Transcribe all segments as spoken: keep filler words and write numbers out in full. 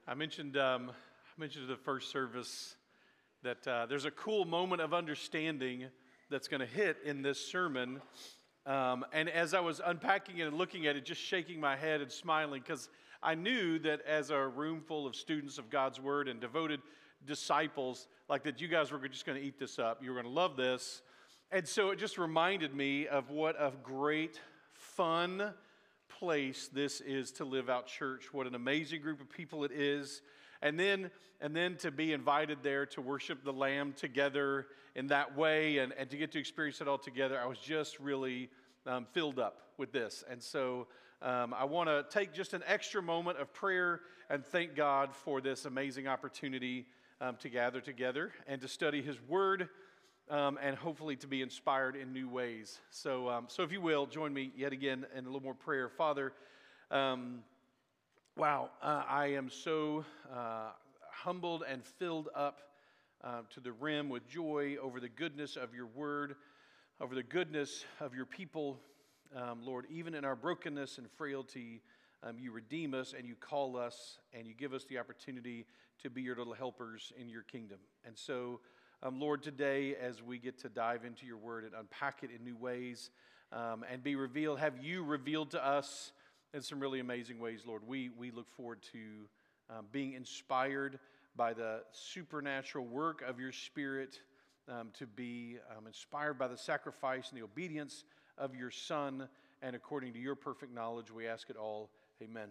I mentioned um, I mentioned in the first service that uh, there's a cool moment of understanding that's going to hit in this sermon. Um, and as I was unpacking it and looking at it, just shaking my head and smiling, because I knew that as a room full of students of God's Word and devoted disciples, like that you guys were just going to eat this up. You were going to love this. And so it just reminded me of what a great, fun place this is to live out church. What an amazing group of people it is. And then and then to be invited there to worship the Lamb together in that way and, and to get to experience it all together, I was just really um, filled up with this. And so um, I want to take just an extra moment of prayer and thank God for this amazing opportunity um, to gather together and to study His Word um, and hopefully to be inspired in new ways. So, um, so if you will, join me yet again in a little more prayer. Father, um, wow, uh, I am so uh, humbled and filled up uh, to the rim with joy over the goodness of your word, over the goodness of your people. Um, Lord, even in our brokenness and frailty, um, you redeem us and you call us and you give us the opportunity to be your little helpers in your kingdom. And so, um, Lord, today as we get to dive into your word and unpack it in new ways um, and be revealed, have you revealed to us in some really amazing ways, Lord. We we look forward to um, being inspired by the supernatural work of your Spirit, um, to be um, inspired by the sacrifice and the obedience of your Son, and according to your perfect knowledge, we ask it all. Amen.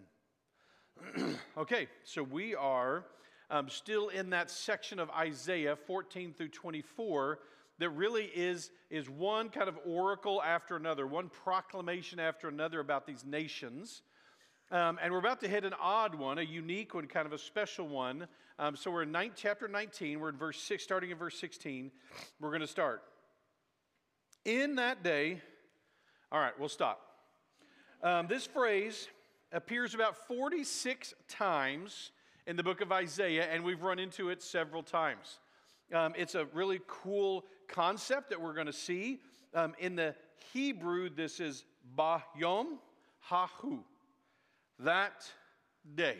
Okay, so we are um, still in that section of Isaiah fourteen through twenty-four that really is, is one kind of oracle after another, one proclamation after another about these nations. Um, and we're about to hit an odd one, a unique one, kind of a special one. Um, so we're in nine, chapter nineteen. We're in verse six, starting in verse sixteen. We're going to start. In that day, all right, we'll stop. Um, this phrase appears about forty-six times in the book of Isaiah, and we've run into it several times. Um, it's a really cool concept that we're going to see. Um, in the Hebrew, this is Bayom Hahu, that day.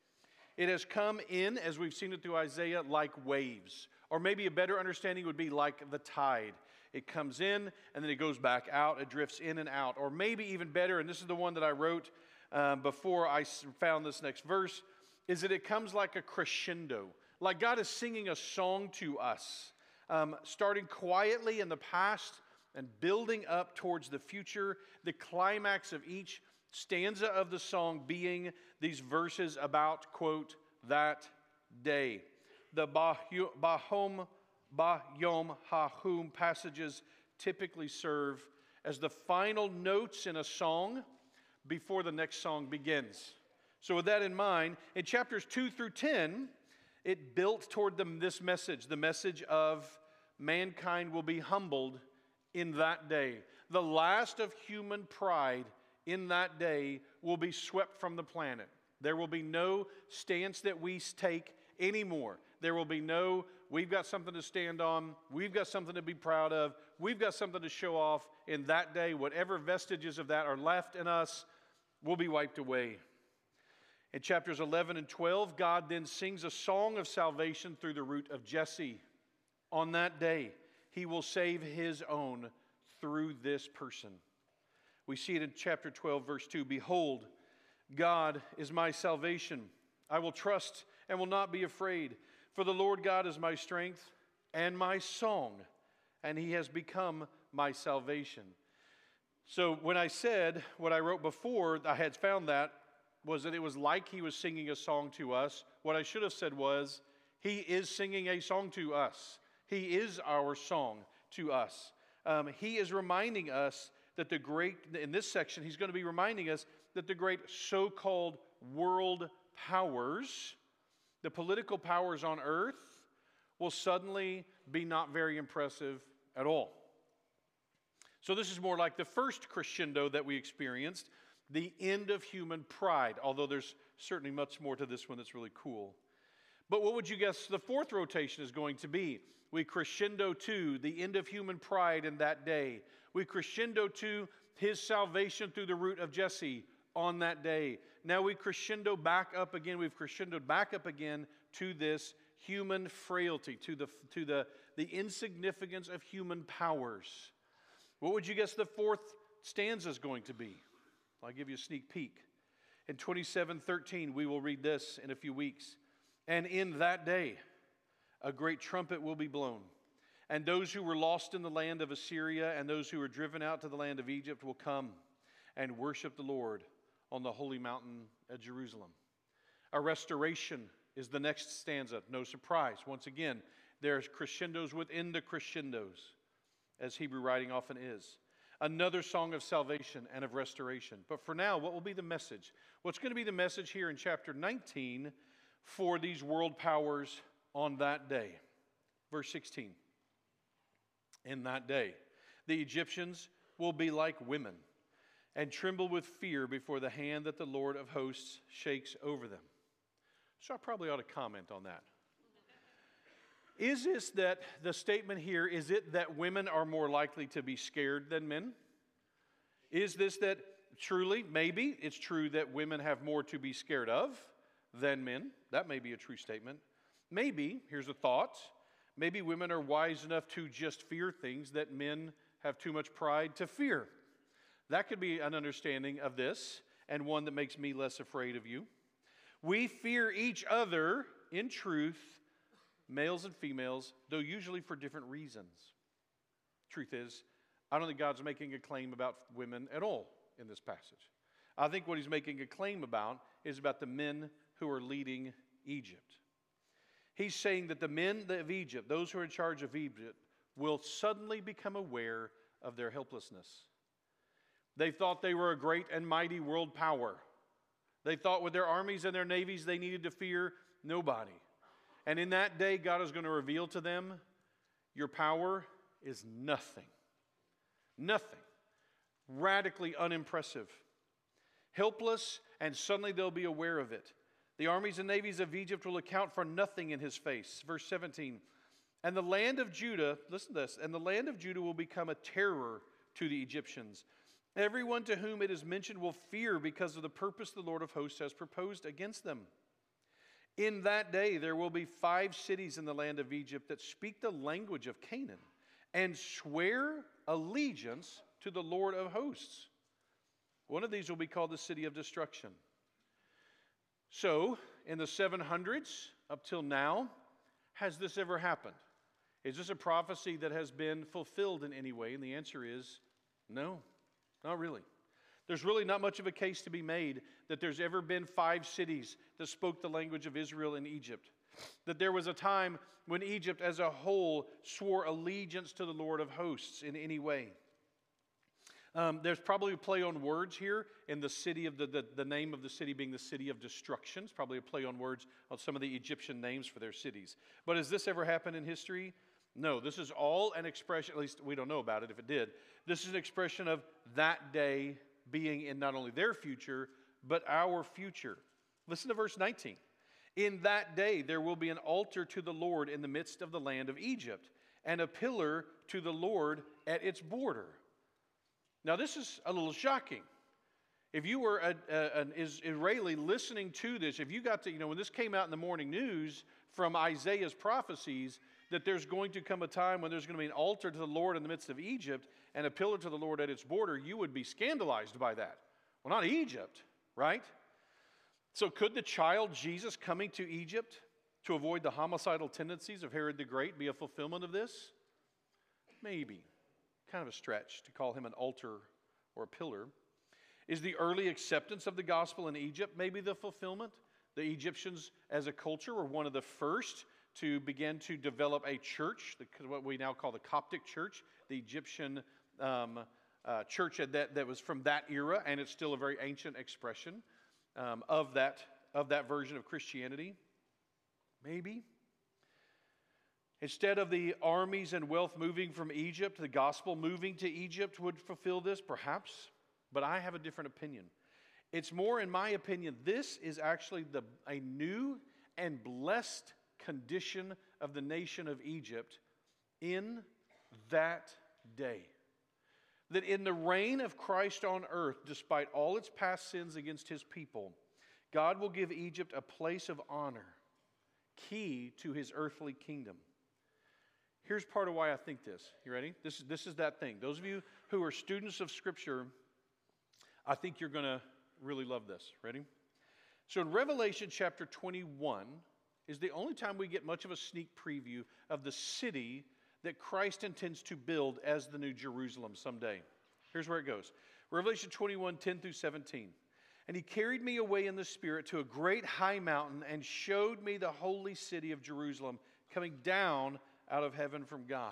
It has come in, as we've seen it through Isaiah, like waves. Or maybe a better understanding would be like the tide. It comes in, and then it goes back out. It drifts in and out. Or maybe even better, and this is the one that I wrote um, before I found this next verse, is that it comes like a crescendo. Like God is singing a song to us, um, starting quietly in the past and building up towards the future. The climax of each stanza of the song being these verses about, quote, that day. The Bahom, Bayom Hahum passages typically serve as the final notes in a song before the next song begins. So with that in mind, in chapters two through ten, it built toward them this message, the message of mankind will be humbled in that day. The last of human pride in that day will be swept from the planet. There will be no stance that we take anymore. There will be no, we've got something to stand on, we've got something to be proud of, we've got something to show off in that day. Whatever vestiges of that are left in us will be wiped away. In chapters eleven and twelve, God then sings a song of salvation through the root of Jesse. On that day, He will save His own through this person. We see it in chapter twelve, verse two. Behold, God is my salvation. I will trust and will not be afraid. For the Lord God is my strength and my song, and He has become my salvation. So when I said what I wrote before, I had found that, was that it was like He was singing a song to us. What I should have said was, He is singing a song to us. He is our song to us. Um, he is reminding us that the great, in this section, He's going to be reminding us that the great so-called world powers, the political powers on earth, will suddenly be not very impressive at all. So this is more like the first crescendo that we experienced, the end of human pride, although there's certainly much more to this one that's really cool. But what would you guess the fourth rotation is going to be? We crescendo to the end of human pride in that day. We crescendo to His salvation through the root of Jesse on that day. Now we crescendo back up again. We've crescendoed back up again to this human frailty, to the, to the, the insignificance of human powers. What would you guess the fourth stanza is going to be? I'll give you a sneak peek. In twenty-seven thirteen, we will read this in a few weeks. And in that day, a great trumpet will be blown. And those who were lost in the land of Assyria and those who were driven out to the land of Egypt will come and worship the Lord on the holy mountain at Jerusalem. A restoration is the next stanza. No surprise. Once again, there's crescendos within the crescendos, as Hebrew writing often is. Another song of salvation and of restoration. But for now, what will be the message? What's going to be the message here in chapter nineteen for these world powers on that day? Verse sixteen. In that day, the Egyptians will be like women and tremble with fear before the hand that the Lord of hosts shakes over them. So I probably ought to comment on that. Is this that the statement here, is it that women are more likely to be scared than men? Is this that truly, maybe it's true that women have more to be scared of than men? That may be a true statement. Maybe, here's a thought, maybe women are wise enough to just fear things that men have too much pride to fear. That could be an understanding of this, and one that makes me less afraid of you. We fear each other in truth, males and females, though usually for different reasons. Truth is, I don't think God's making a claim about women at all in this passage. I think what he's making a claim about is about the men who are leading Egypt. He's saying that the men of Egypt, those who are in charge of Egypt, will suddenly become aware of their helplessness. They thought they were a great and mighty world power. They thought with their armies and their navies they needed to fear nobody. And in that day, God is going to reveal to them, your power is nothing. Nothing. Radically unimpressive. Helpless, and suddenly they'll be aware of it. The armies and navies of Egypt will account for nothing in his face. Verse seventeen. And the land of Judah, listen to this, and the land of Judah will become a terror to the Egyptians. Everyone to whom it is mentioned will fear because of the purpose the Lord of hosts has proposed against them. In that day there will be five cities in the land of Egypt that speak the language of Canaan and swear allegiance to the Lord of hosts. One of these will be called the city of destruction. So, in the seven hundreds up till now, has this ever happened? Is this a prophecy that has been fulfilled in any way? And the answer is no, not really. There's really not much of a case to be made that there's ever been five cities that spoke the language of Israel in Egypt. That there was a time when Egypt as a whole swore allegiance to the Lord of hosts in any way. Um, there's probably a play on words here in the city of the, the, the name of the city being the city of destruction. It's probably a play on words on some of the Egyptian names for their cities. But has this ever happened in history? No, this is all an expression, at least we don't know about it if it did. This is an expression of that day being in not only their future, but our future. Listen to verse nineteen. In that day there will be an altar to the Lord in the midst of the land of Egypt, and a pillar to the Lord at its border. Now this is a little shocking. If you were a, a, an Israeli listening to this, if you got to, you know, when this came out in the morning news from Isaiah's prophecies, that there's going to come a time when there's going to be an altar to the Lord in the midst of Egypt and a pillar to the Lord at its border, you would be scandalized by that. Well, not Egypt, right? So could the child Jesus coming to Egypt to avoid the homicidal tendencies of Herod the Great be a fulfillment of this? Maybe. Kind of a stretch to call him an altar or a pillar. Is the early acceptance of the gospel in Egypt maybe the fulfillment? The Egyptians as a culture were one of the first to begin to develop a church, what we now call the Coptic Church, the Egyptian um, uh, church that, that was from that era, and it's still a very ancient expression um, of that, of that version of Christianity. Maybe. Instead of the armies and wealth moving from Egypt, the gospel moving to Egypt would fulfill this, perhaps. But I have a different opinion. It's more, in my opinion, this is actually the, a new and blessed condition of the nation of Egypt in that day. that in the reign of Christ on earth, despite all its past sins against his people, God will give Egypt a place of honor, key to his earthly kingdom. Here's part of why I think this. You ready? This is, this is that thing. Those of you who are students of Scripture, I think you're going to really love this. Ready? So in Revelation chapter twenty-one is the only time we get much of a sneak preview of the city that Christ intends to build as the New Jerusalem someday. Here's where it goes. Revelation twenty-one, ten through seventeen. And he carried me away in the Spirit to a great high mountain and showed me the holy city of Jerusalem coming down out of heaven from God.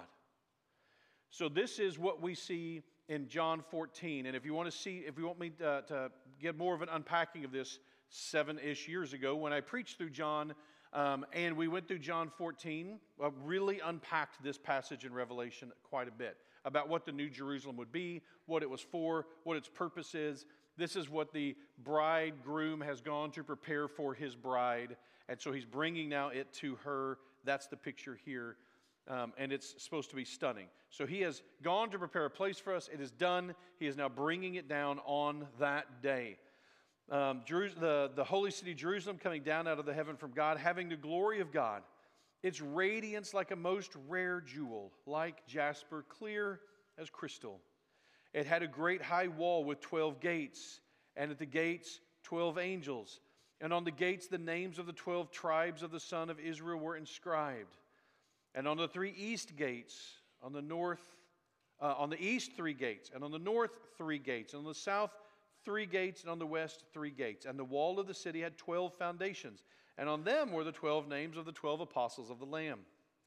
So this is what we see in John fourteen. And if you want to see, if you want me to, to get more of an unpacking of this, seven-ish years ago when I preached through John, um, and we went through John fourteen, uh, really unpacked this passage in Revelation quite a bit about what the New Jerusalem would be, what it was for, what its purpose is. This is what the bridegroom has gone to prepare for his bride, and so he's bringing now it to her. That's the picture here, um, and it's supposed to be stunning. So he has gone to prepare a place for us. It is done. He is now bringing it down on that day. Um, Jeru- the, the holy city Jerusalem coming down out of the heaven from God, having the glory of God. Its radiance like a most rare jewel, like jasper, clear as crystal. It had a great high wall with twelve gates, and at the gates twelve angels. And on the gates the names of the twelve tribes of the son of Israel were inscribed. And on the three east gates, on the north, uh, on the east three gates, and on the north three gates, and on the south three gates, and on the west three gates. And the wall of the city had twelve foundations, and on them were the twelve names of the twelve apostles of the Lamb.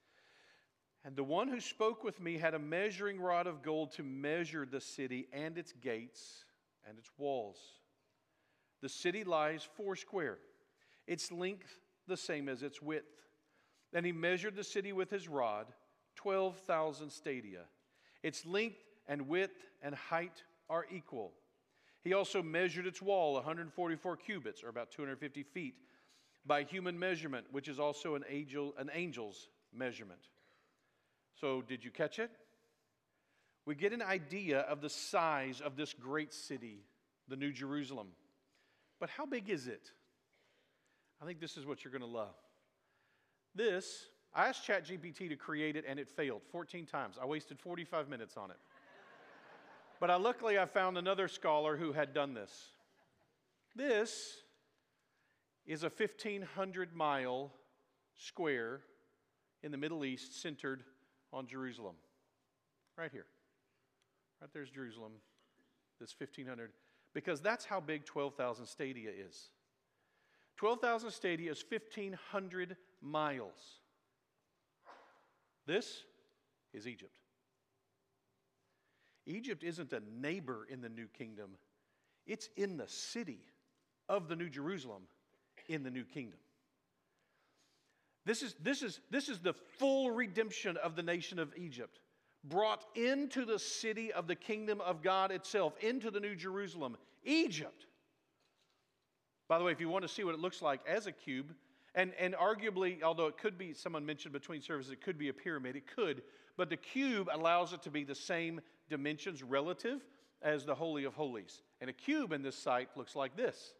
And the one who spoke with me had a measuring rod of gold to measure the city and its gates and its walls. The city lies foursquare, its length the same as its width. Then he measured the city with his rod, twelve thousand stadia. Its length and width and height are equal. He also measured its wall, one hundred forty-four cubits, or about two hundred fifty feet, by human measurement, which is also an, angel, an angel's measurement. So, did you catch it? We get an idea of the size of this great city, the New Jerusalem. But how big is it? I think this is what you're going to love. This, I asked ChatGPT to create it, and it failed fourteen times. I wasted forty-five minutes on it. But I, luckily, I found another scholar who had done this. This is a fifteen hundred mile square in the Middle East centered on Jerusalem. Right here. Right there's Jerusalem, this fifteen hundred. Because that's how big twelve thousand stadia is. twelve thousand stadia is fifteen hundred miles. This is Egypt. Egypt isn't a neighbor in the new kingdom. It's in the city of the New Jerusalem in the new kingdom. This is, this is, this is the full redemption of the nation of Egypt, brought into the city of the kingdom of God itself, into the New Jerusalem, Egypt. By the way, if you want to see what it looks like as a cube, and, and arguably, although it could be, someone mentioned between services, it could be a pyramid, it could, but the cube allows it to be the same dimensions relative as the Holy of Holies. And a cube in this site looks like this.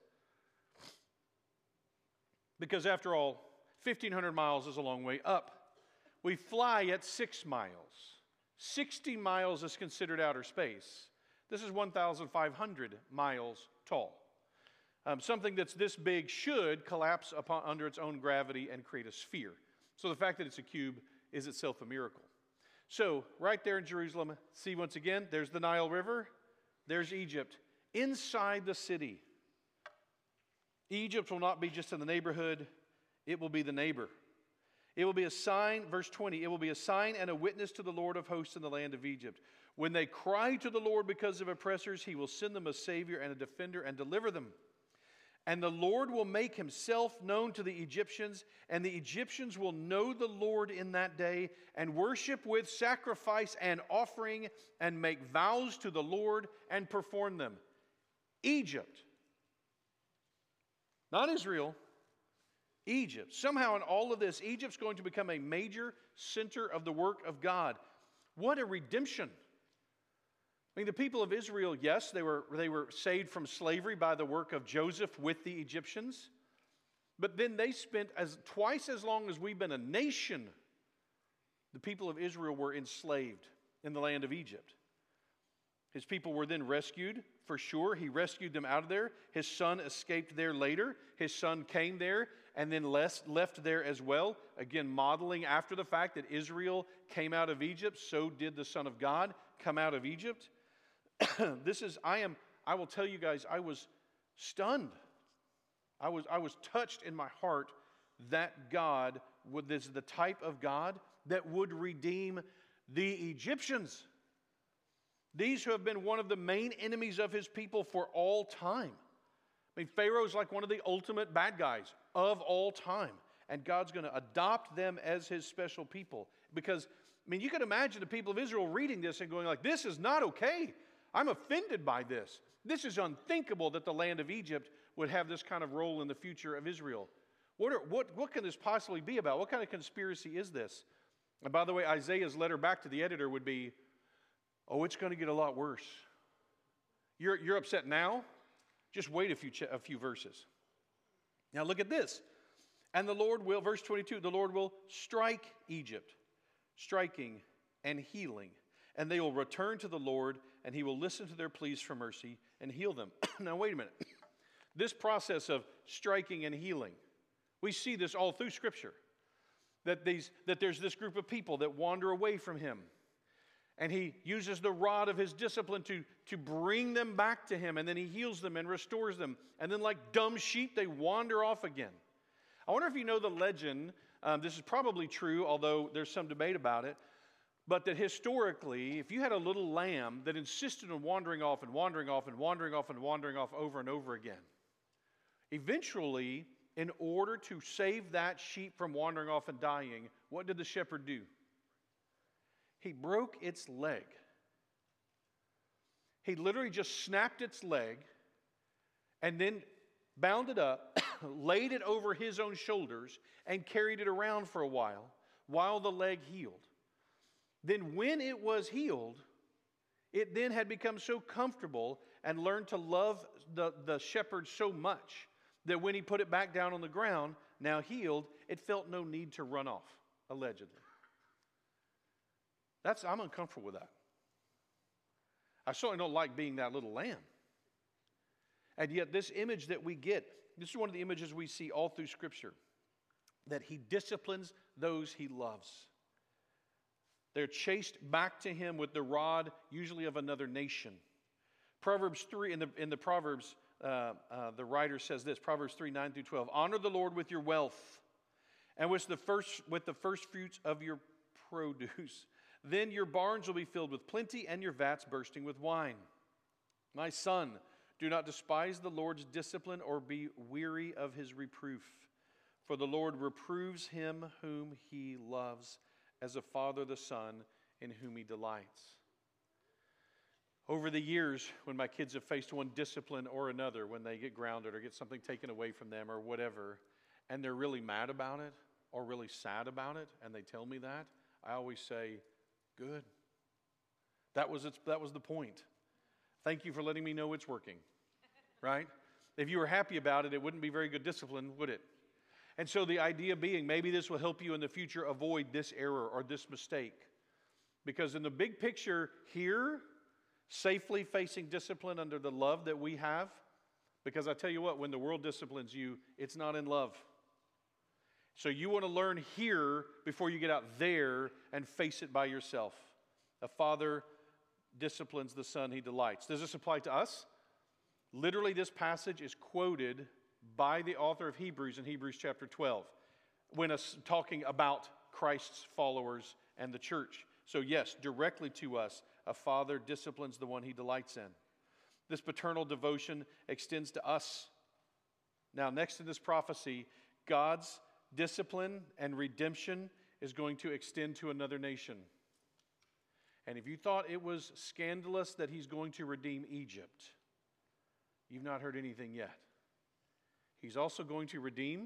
Because after all, fifteen hundred miles is a long way up. We fly at six miles. sixty miles is considered outer space. This is one thousand five hundred miles tall. Um, something that's this big should collapse upon, under its own gravity and create a sphere. So the fact that it's a cube is itself a miracle. So right there in Jerusalem, see once again, there's the Nile River, there's Egypt. Inside the city, Egypt will not be just in the neighborhood, it will be the neighbor. It will be a sign, verse twenty, it will be a sign and a witness to the Lord of hosts in the land of Egypt. When they cry to the Lord because of oppressors, he will send them a savior and a defender and deliver them. And the Lord will make himself known to the Egyptians, and the Egyptians will know the Lord in that day and worship with sacrifice and offering and make vows to the Lord and perform them. Egypt. Not Israel. Egypt. Somehow in all of this, Egypt's going to become a major center of the work of God. What a redemption. I mean, the people of Israel, yes, they were, they were saved from slavery by the work of Joseph with the Egyptians. But then they spent as twice as long as we've been a nation. The people of Israel were enslaved in the land of Egypt. His people were then rescued, for sure. He rescued them out of there. His son escaped there later. His son came there and then left there as well. Again, modeling after the fact that Israel came out of Egypt, so did the Son of God come out of Egypt. This is, I am, I will tell you guys, I was stunned. I was, I was touched in my heart that God, would, this is the type of God that would redeem the Egyptians. These who have been one of the main enemies of his people for all time. I mean, Pharaoh's like one of the ultimate bad guys of all time. And God's going to adopt them as his special people. Because, I mean, you can imagine the people of Israel reading this and going like, this is not okay. I'm offended by this. This is unthinkable that the land of Egypt would have this kind of role in the future of Israel. What, are, what, what can this possibly be about? What kind of conspiracy is this? And by the way, Isaiah's letter back to the editor would be, oh, it's going to get a lot worse. You're, you're upset now? Just wait a few, ch- a few verses. Now look at this. And the Lord will, verse twenty-two, the Lord will strike Egypt, striking and healing. And they will return to the Lord, and he will listen to their pleas for mercy and heal them. Now wait a minute. This process of striking and healing, we see this all through Scripture. That, these, that there's this group of people that wander away from him. And he uses the rod of his discipline to, to bring them back to him. And then he heals them and restores them. And then like dumb sheep, they wander off again. I wonder if you know the legend. Um, this is probably true, although there's some debate about it. But that historically, if you had a little lamb that insisted on wandering off and wandering off and wandering off and wandering off over and over again, eventually, in order to save that sheep from wandering off and dying, what did the shepherd do? He broke its leg. He literally just snapped its leg and then bound it up, laid it over his own shoulders, and carried it around for a while, while the leg healed. Then when it was healed, it then had become so comfortable and learned to love the, the shepherd so much that when he put it back down on the ground, now healed, it felt no need to run off, allegedly. That's, I'm uncomfortable with that. I certainly don't like being that little lamb. And yet this image that we get, this is one of the images we see all through Scripture, that he disciplines those he loves. They're chased back to him with the rod, usually of another nation. Proverbs three, in the, in the Proverbs, uh, uh, the writer says this, Proverbs three, nine through twelve, honor the Lord with your wealth and with the first, with the first fruits of your produce. Then your barns will be filled with plenty and your vats bursting with wine. My son, do not despise the Lord's discipline or be weary of his reproof. For the Lord reproves him whom he loves, as a father the son in whom he delights. Over the years, when my kids have faced one discipline or another, when they get grounded or get something taken away from them or whatever, and they're really mad about it or really sad about it, and they tell me that, I always say, good. That was, its, that was the point. Thank you for letting me know it's working, right? If you were happy about it, it wouldn't be very good discipline, would it? And so the idea being, maybe this will help you in the future avoid this error or this mistake. Because in the big picture here, safely facing discipline under the love that we have, because I tell you what, when the world disciplines you, it's not in love. So you want to learn here before you get out there and face it by yourself. A father disciplines the son he delights. Does this apply to us? Literally, this passage is quoted by the author of Hebrews in Hebrews chapter twelve, when us talking about Christ's followers and the church. So yes, directly to us, a father disciplines the one he delights in. This paternal devotion extends to us. Now, next to this prophecy, God's discipline and redemption is going to extend to another nation. And if you thought it was scandalous that he's going to redeem Egypt, you've not heard anything yet. He's also going to redeem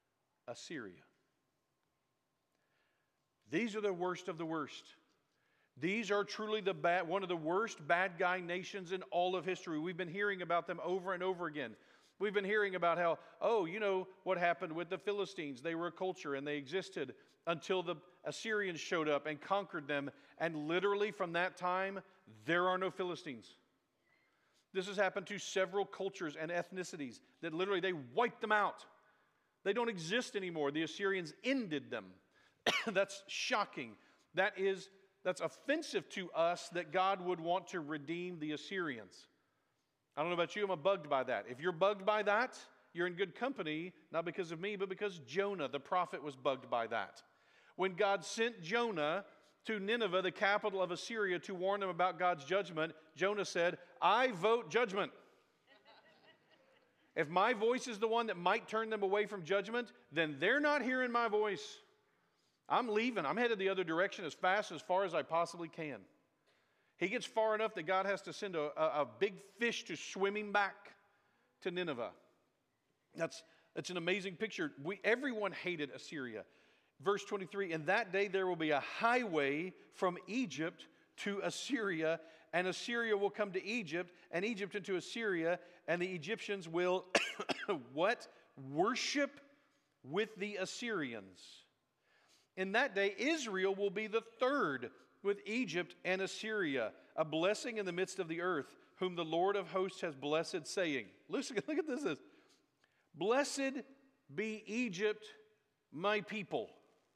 Assyria. These are the worst of the worst. These are truly the bad, one of the worst bad guy nations in all of history. We've been hearing about them over and over again. We've been hearing about how, oh, you know what happened with the Philistines. They were a culture and they existed until the Assyrians showed up and conquered them. And literally from that time, there are no Philistines. This has happened to several cultures and ethnicities that literally they wiped them out. They don't exist anymore. The Assyrians ended them. That's shocking. That is, that's offensive to us that God would want to redeem the Assyrians. I don't know about you, I'm bugged by that. If you're bugged by that, you're in good company, not because of me, but because Jonah, the prophet, was bugged by that. When God sent Jonah to Nineveh, the capital of Assyria, to warn them about God's judgment, Jonah said, I vote judgment. If my voice is the one that might turn them away from judgment, then they're not hearing my voice. I'm leaving. I'm headed the other direction as fast, as far as I possibly can. He gets far enough that God has to send a, a, a big fish to swim him back to Nineveh. That's, that's an amazing picture. We, everyone hated Assyria. Verse twenty-three, in that day there will be a highway from Egypt to Assyria, and Assyria will come to Egypt, and Egypt into Assyria, and the Egyptians will, what? Worship with the Assyrians. In that day, Israel will be the third with Egypt and Assyria, a blessing in the midst of the earth, whom the Lord of hosts has blessed, saying, listen, look at this, blessed be Egypt, my people,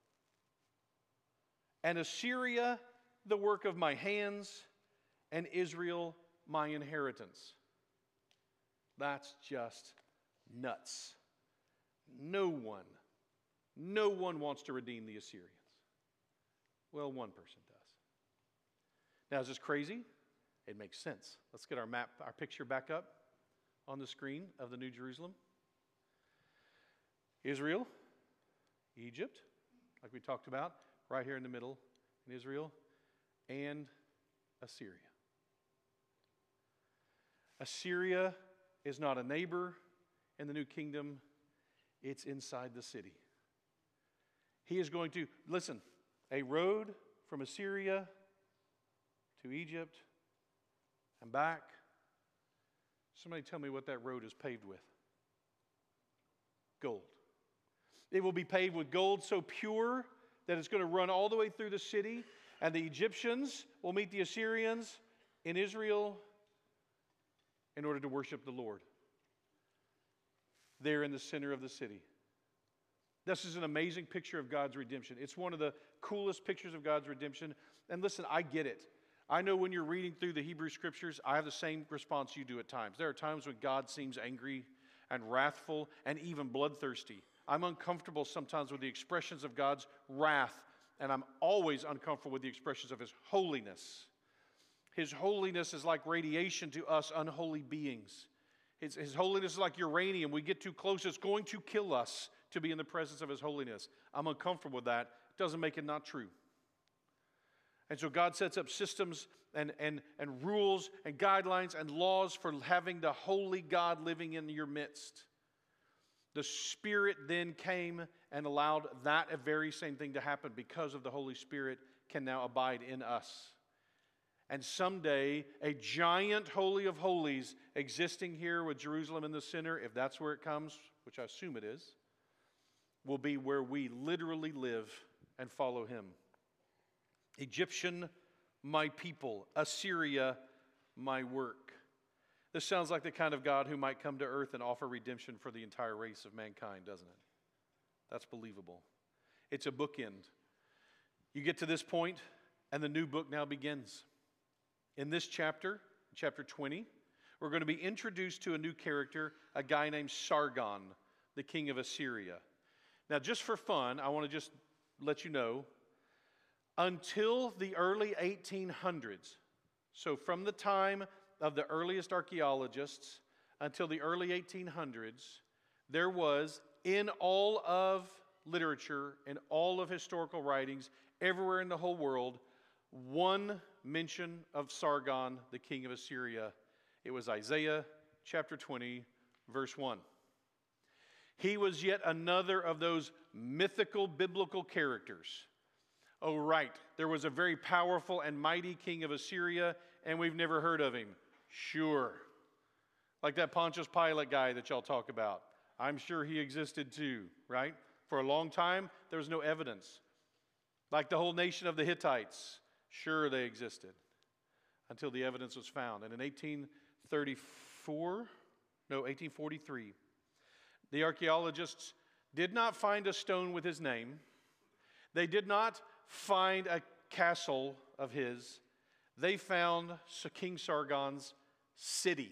and Assyria, the work of my hands, and Israel, my inheritance. That's just nuts. No one, no one wants to redeem the Assyrians. Well, one person does. Now, is this crazy? It makes sense. Let's get our map, our picture back up on the screen of the New Jerusalem. Israel, Egypt, like we talked about, right here in the middle in Israel, and Assyria. Assyria is not a neighbor in the new kingdom. It's inside the city. He is going to, listen, a road from Assyria to Egypt and back. Somebody tell me what that road is paved with. Gold. It will be paved with gold so pure that it's going to run all the way through the city, and the Egyptians will meet the Assyrians in Israel in order to worship the Lord. There in the center of the city. This is an amazing picture of God's redemption. It's one of the coolest pictures of God's redemption. And listen, I get it. I know when you're reading through the Hebrew Scriptures, I have the same response you do at times. There are times when God seems angry and wrathful and even bloodthirsty. I'm uncomfortable sometimes with the expressions of God's wrath, and I'm always uncomfortable with the expressions of His holiness. His holiness is like radiation to us unholy beings. His, his holiness is like uranium. We get too close, it's going to kill us to be in the presence of His holiness. I'm uncomfortable with that. It doesn't make it not true. And so God sets up systems and, and, and rules and guidelines and laws for having the holy God living in your midst. The Spirit then came and allowed that very same thing to happen because of the Holy Spirit can now abide in us. And someday, a giant Holy of Holies existing here with Jerusalem in the center, if that's where it comes, which I assume it is, will be where we literally live and follow Him. Egyptian, my people. Assyria, my work. This sounds like the kind of God who might come to earth and offer redemption for the entire race of mankind, doesn't it? That's believable. It's a bookend. You get to this point, and the new book now begins. In this chapter, chapter twenty, we're going to be introduced to a new character, a guy named Sargon, the king of Assyria. Now, just for fun, I want to just let you know, until the early eighteen hundreds, so from the time of the earliest archaeologists until the early eighteen hundreds, there was in all of literature, in all of historical writings, everywhere in the whole world, one mention of Sargon, the king of Assyria. It was Isaiah chapter twenty, verse one. He was yet another of those mythical biblical characters. Oh, right. There was a very powerful and mighty king of Assyria, and we've never heard of him. Sure. Like that Pontius Pilate guy that y'all talk about. I'm sure he existed too, right? For a long time, there was no evidence. Like the whole nation of the Hittites. Sure, they existed. Until the evidence was found. And in eighteen thirty-four, no, eighteen forty-three, the archaeologists did not find a stone with his name. They did not find a castle of his. They found King Sargon's city.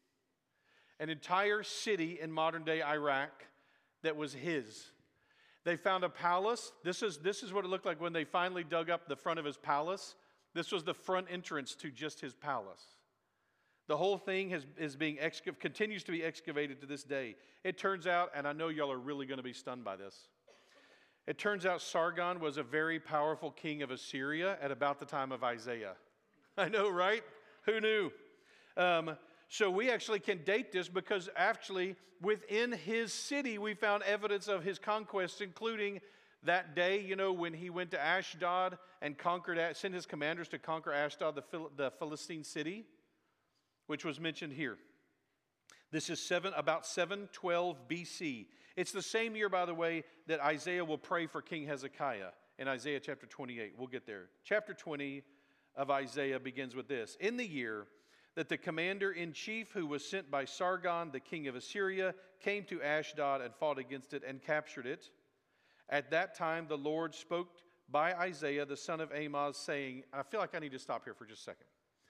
An entire city in modern-day Iraq that was his. They found a palace. This is, this is what it looked like when they finally dug up the front of his palace. This was the front entrance to just his palace. The whole thing has, is being excav- continues to be excavated to this day. It turns out, and I know y'all are really going to be stunned by this, it turns out Sargon was a very powerful king of Assyria at about the time of Isaiah. I know, right? Who knew? Um, so we actually can date this because actually within his city we found evidence of his conquests, including that day, you know, when he went to Ashdod and conquered, sent his commanders to conquer Ashdod, the, Phil, the Philistine city, which was mentioned here. This is seven, about seven twelve B C. It's the same year, by the way, that Isaiah will pray for King Hezekiah in Isaiah chapter twenty-eight. We'll get there. Chapter twenty of Isaiah begins with this. In the year that the commander-in-chief who was sent by Sargon, the king of Assyria, came to Ashdod and fought against it and captured it, at that time the Lord spoke by Isaiah the son of Amoz, saying, I feel like I need to stop here for just a second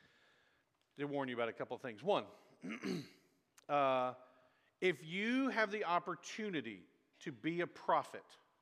to warn you about a couple of things. One, uh, if you have the opportunity to be a prophet,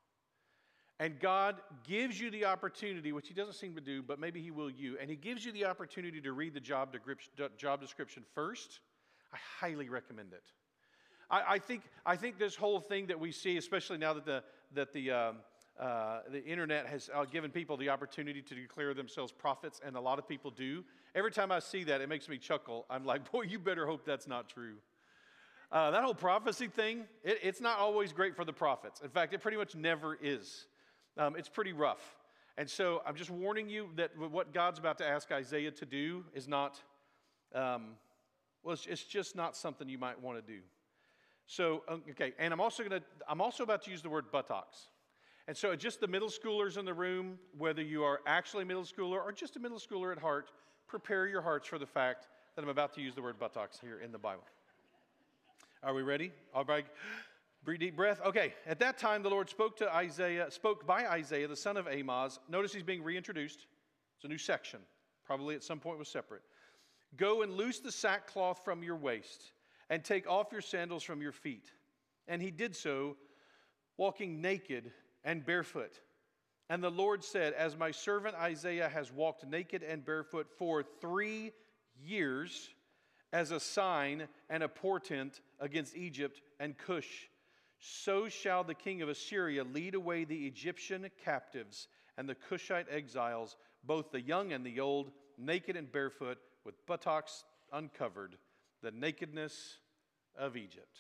and God gives you the opportunity, which he doesn't seem to do, but maybe he will you, and he gives you the opportunity to read the job, de- job description first, I highly recommend it. I, I think I think this whole thing that we see, especially now that the that the um, uh, the internet has uh, given people the opportunity to declare themselves prophets, and a lot of people do. Every time I see that, it makes me chuckle. I'm like, boy, you better hope that's not true. Uh, that whole prophecy thing, it, it's not always great for the prophets. In fact, it pretty much never is. Um, it's pretty rough. And so I'm just warning you that what God's about to ask Isaiah to do is not, um, well, it's, it's just not something you might want to do. So, okay, and I'm also going to, I'm also about to use the word buttocks. And so just the middle schoolers in the room, whether you are actually a middle schooler or just a middle schooler at heart, prepare your hearts for the fact that I'm about to use the word buttocks here in the Bible. Are we ready? All right. Breathe deep breath. Okay. At that time, the Lord spoke to Isaiah, spoke by Isaiah, the son of Amoz. Notice he's being reintroduced. It's a new section. Probably at some point was separate. Go and loose the sackcloth from your waist and take off your sandals from your feet. And he did so, walking naked and barefoot. And the Lord said, as my servant Isaiah has walked naked and barefoot for three years as a sign and a portent against Egypt and Cush, so shall the king of Assyria lead away the Egyptian captives and the Cushite exiles, both the young and the old, naked and barefoot, with buttocks uncovered, the nakedness of Egypt.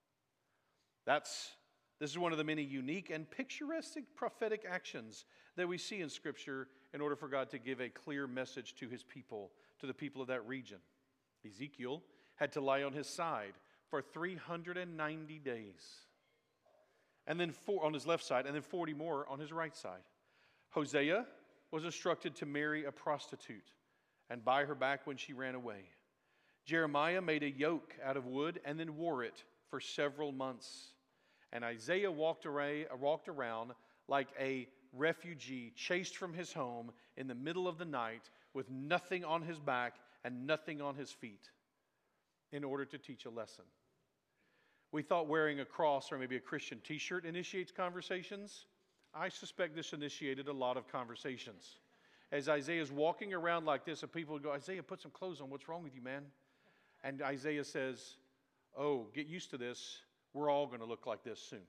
That's, this is one of the many unique and picturesque prophetic actions that we see in Scripture in order for God to give a clear message to his people, to the people of that region. Ezekiel had to lie on his side for three hundred ninety days. And then four on his left side, and then forty more on his right side. Hosea was instructed to marry a prostitute and buy her back when she ran away. Jeremiah made a yoke out of wood and then wore it for several months. And Isaiah walked, array, walked around like a refugee chased from his home in the middle of the night with nothing on his back and nothing on his feet in order to teach a lesson. We thought wearing a cross or maybe a Christian t-shirt initiates conversations. I suspect this initiated a lot of conversations. As Isaiah's walking around like this, and people would go, Isaiah, put some clothes on. What's wrong with you, man? And Isaiah says, oh, get used to this. We're all going to look like this soon.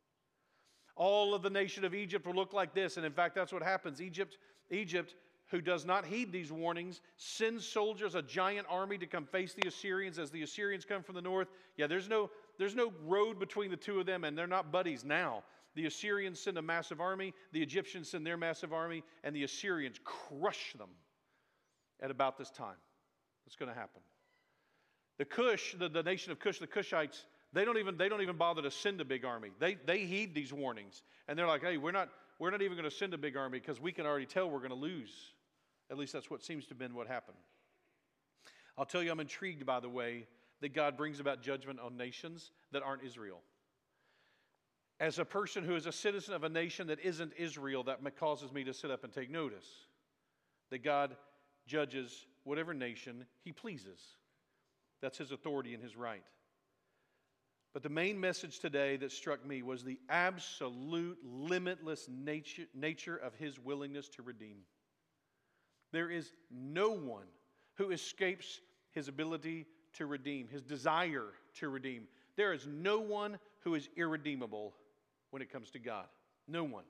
All of the nation of Egypt will look like this. And in fact, that's what happens. Egypt, Egypt, who does not heed these warnings, sends soldiers, a giant army, to come face the Assyrians as the Assyrians come from the north. Yeah, there's no, there's no road between the two of them, and they're not buddies now. The Assyrians send a massive army, the Egyptians send their massive army, and the Assyrians crush them at about this time. That's going to happen. The Cush, the, the nation of Cush, the Cushites, they don't even they don't even bother to send a big army. They they heed these warnings, and they're like, hey, we're not we're not even going to send a big army because we can already tell we're going to lose. At least that's what seems to have been what happened. I'll tell you, I'm intrigued, by the way, that God brings about judgment on nations that aren't Israel. As a person who is a citizen of a nation that isn't Israel, that causes me to sit up and take notice that God judges whatever nation He pleases. That's His authority and His right. But the main message today that struck me was the absolute, limitless nature, nature of His willingness to redeem. There is no one who escapes His ability to redeem, His desire to redeem. There is no one who is irredeemable when it comes to God. No one.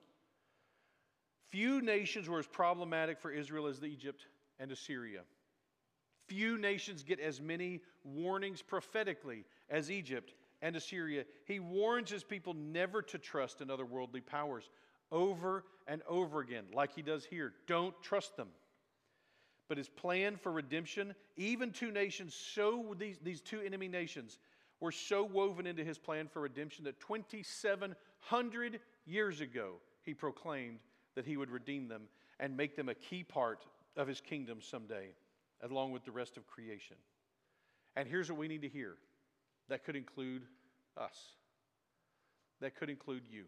Few nations were as problematic for Israel as Egypt and Assyria. Few nations get as many warnings prophetically as Egypt and Assyria. He warns His people never to trust in other worldly powers over and over again, like He does here. Don't trust them. But His plan for redemption, even two nations, so these, these two enemy nations, were so woven into His plan for redemption that twenty-seven hundred years ago, He proclaimed that He would redeem them and make them a key part of His kingdom someday, along with the rest of creation. And here's what we need to hear. That could include us. That could include you.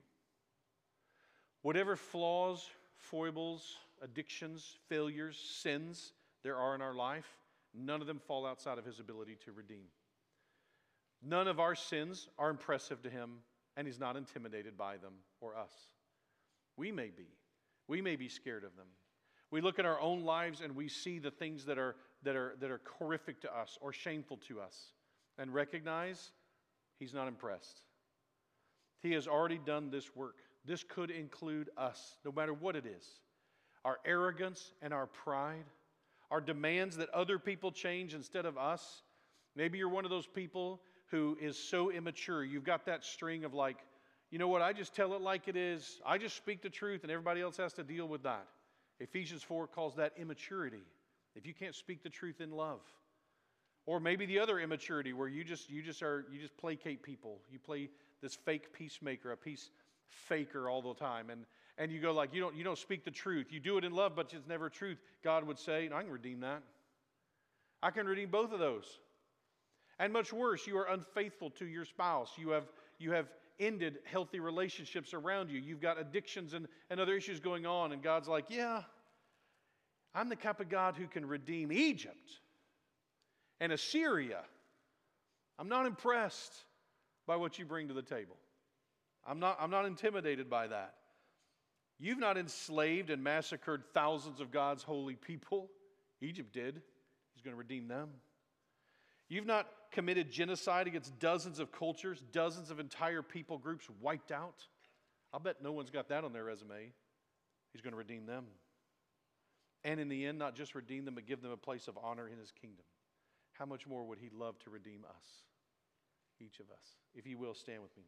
Whatever flaws, foibles, addictions, failures, sins there are in our life, none of them fall outside of His ability to redeem. None of our sins are impressive to Him, and He's not intimidated by them or us. We may be. We may be scared of them. We look at our own lives and we see the things that are, that are, that are horrific to us or shameful to us and recognize He's not impressed. He has already done this work. This could include us, no matter what it is. Our arrogance and our pride, our demands that other people change instead of us. Maybe you're one of those people who is so immature. You've got that string of like, you know what, I just tell it like it is. I just speak the truth and everybody else has to deal with that. Ephesians four calls that immaturity. If you can't speak the truth in love. Or maybe the other immaturity where you just you just are you just placate people. You play this fake peacemaker, a peace faker all the time. And and you go like, you don't you don't speak the truth. You do it in love, but it's never truth. God would say, I can redeem that. I can redeem both of those. And much worse, you are unfaithful to your spouse. You have you have ended healthy relationships around you. You've got addictions and, and other issues going on. And God's like, yeah, I'm the type of God who can redeem Egypt and Assyria. I'm not impressed by what you bring to the table. I'm not, I'm not intimidated by that. You've not enslaved and massacred thousands of God's holy people. Egypt did. He's going to redeem them. You've not committed genocide against dozens of cultures, dozens of entire people groups wiped out. I'll bet no one's got that on their resume. He's going to redeem them. And in the end, not just redeem them, but give them a place of honor in His kingdom. How much more would He love to redeem us, each of us? If you will, stand with me.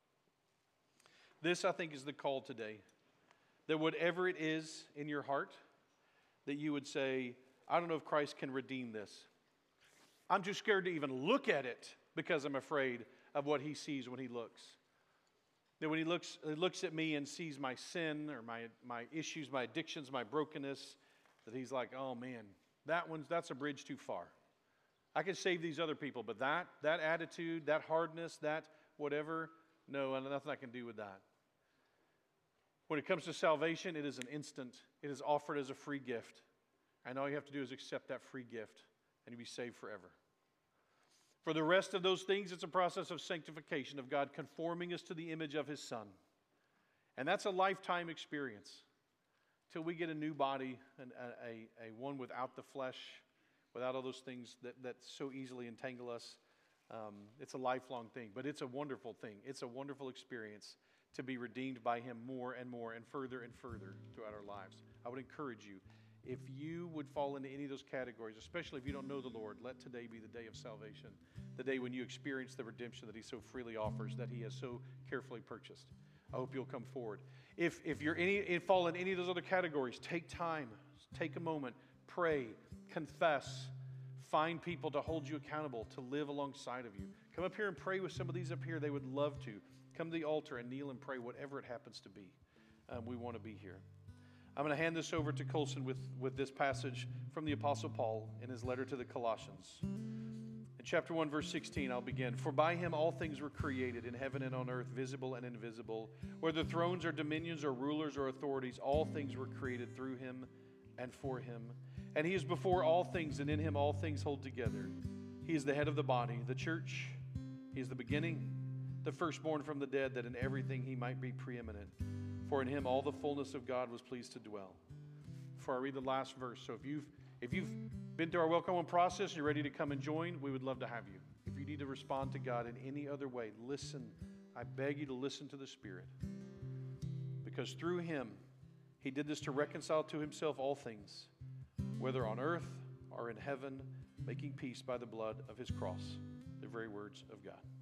This, I think, is the call today. That whatever it is in your heart, that you would say, I don't know if Christ can redeem this. I'm too scared to even look at it because I'm afraid of what He sees when He looks. That when He looks, he looks at me and sees my sin or my, my issues, my addictions, my brokenness, that He's like, oh man, that one's, that's a bridge too far. I can save these other people, but that, that attitude, that hardness, that whatever, no, nothing I can do with that. When it comes to salvation, it is an instant. It is offered as a free gift. And all you have to do is accept that free gift and you'll be saved forever. For the rest of those things, it's a process of sanctification, of God conforming us to the image of His Son. And that's a lifetime experience. Till we get a new body, and a, a, a one without the flesh, without all those things that, that so easily entangle us. Um, it's a lifelong thing, but it's a wonderful thing. It's a wonderful experience to be redeemed by Him more and more and further and further throughout our lives. I would encourage you, If you would fall into any of those categories, especially if you don't know the Lord, let today be the day of salvation, the day when you experience the redemption that He so freely offers, that He has so carefully purchased. I hope you'll come forward. If, if you're any, if fall in any of those other categories, take time, take a moment, pray, confess, find people to hold you accountable, to live alongside of you. Come up here and pray with some of these up here. They would love to. Come to the altar and kneel and pray, whatever it happens to be. Um, we want to be here. I'm going to hand this over to Colson with, with this passage from the Apostle Paul in his letter to the Colossians. In chapter one, verse sixteen, I'll begin. For by Him all things were created, in heaven and on earth, visible and invisible. Whether thrones or dominions or rulers or authorities, all things were created through Him and for Him. And He is before all things, and in Him all things hold together. He is the head of the body, the church. He is the beginning, the firstborn from the dead, that in everything He might be preeminent. For in Him all the fullness of God was pleased to dwell. Before I read the last verse, so if you've if you've been through our welcome home process, you're ready to come and join, we would love to have you. If you need to respond to God in any other way, listen. I beg you to listen to the Spirit. Because through Him, He did this to reconcile to Himself all things, whether on earth or in heaven, making peace by the blood of His cross, the very words of God.